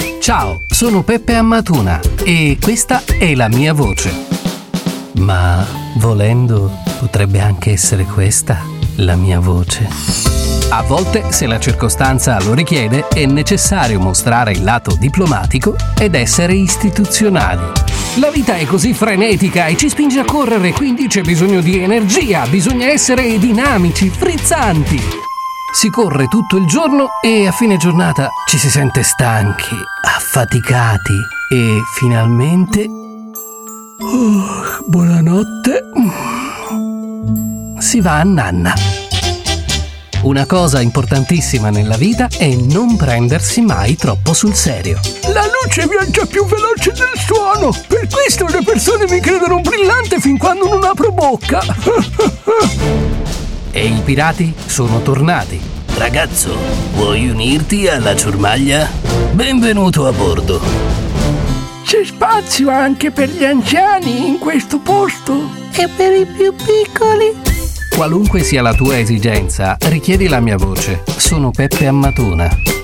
Ciao, sono Peppe Ammatuna e questa è la mia voce. Ma volendo, potrebbe anche essere questa la mia voce. A volte, se la circostanza lo richiede, è necessario mostrare il lato diplomatico ed essere istituzionali. La vita è così frenetica e ci spinge a correre, quindi c'è bisogno di energia, bisogna essere dinamici, frizzanti. Si corre tutto il giorno e a fine giornata ci si sente stanchi, affaticati e finalmente... buonanotte. Si va a nanna. Una cosa importantissima nella vita è non prendersi mai troppo sul serio. La luce viaggia più veloce del suono, per questo le persone mi credono brillante fin quando non apro bocca. E i pirati sono tornati. Ragazzo, vuoi unirti alla ciurmaglia? Benvenuto a bordo. C'è spazio anche per gli anziani in questo posto? E per i più piccoli? Qualunque sia la tua esigenza, richiedi la mia voce. Sono Peppe Ammatuna.